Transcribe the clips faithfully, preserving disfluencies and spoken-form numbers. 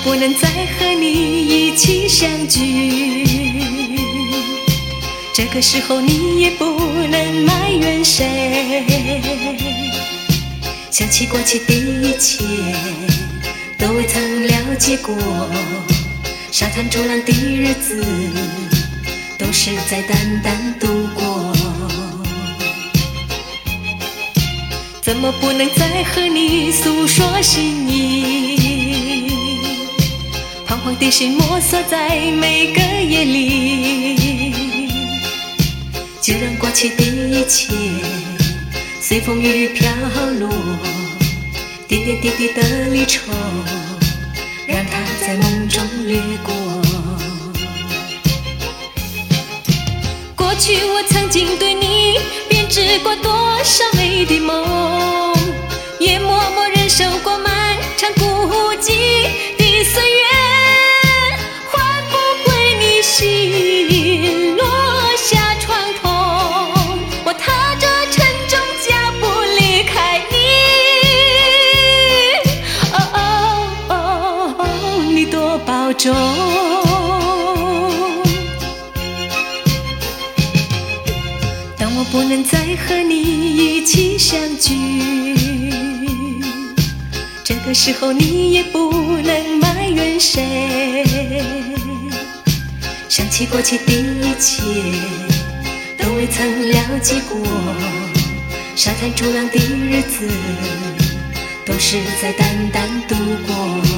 不能再和你一起相聚？这个时候你也不能埋怨谁，想起过去的一切，都未曾了解过，沙滩逐浪的日子，都是在淡淡度过。怎么不能再和你诉说心意？彷徨的心摩挲在每个夜里，就让过去的一切随风雨飘落，点点滴滴的离愁，让它在梦中掠过。过去我曾经对你编织过多少美的梦，也默默忍受过漫长孤寂的岁月，换不回你心落下创痛。我踏着沉重脚步离开你，哦哦哦，你多保重。当我不能再和你一起相聚，这个时候你也不能埋怨谁，想起过去的一切，都未曾了解过，沙滩逐浪的日子，都是在淡淡度过。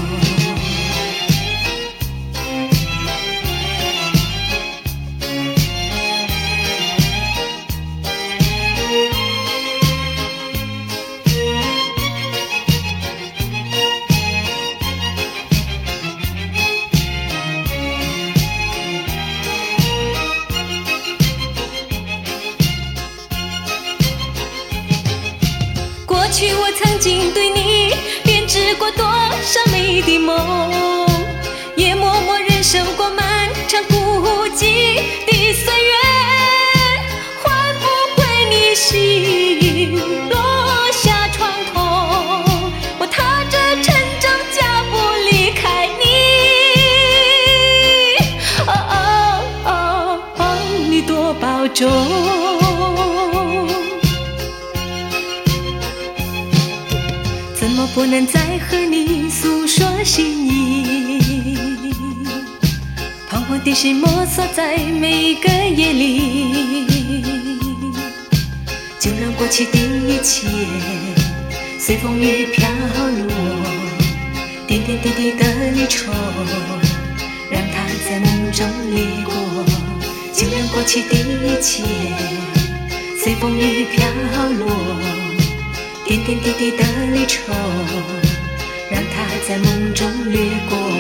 过去我曾经对你编织过多少美的梦，也默默忍受过漫长孤寂的岁月，换不回你心落下创痛。我踏着沉重脚步离开你，哦哦哦哦，你多保重。怎么不能再和你诉说心意？彷徨的心摩挲在每个夜里，就让过去的一切随风雨飘落，点点滴滴的离愁，让它在梦中掠过。就让过去的一切随风雨飘落，点点滴滴的离愁，让它在梦中掠过。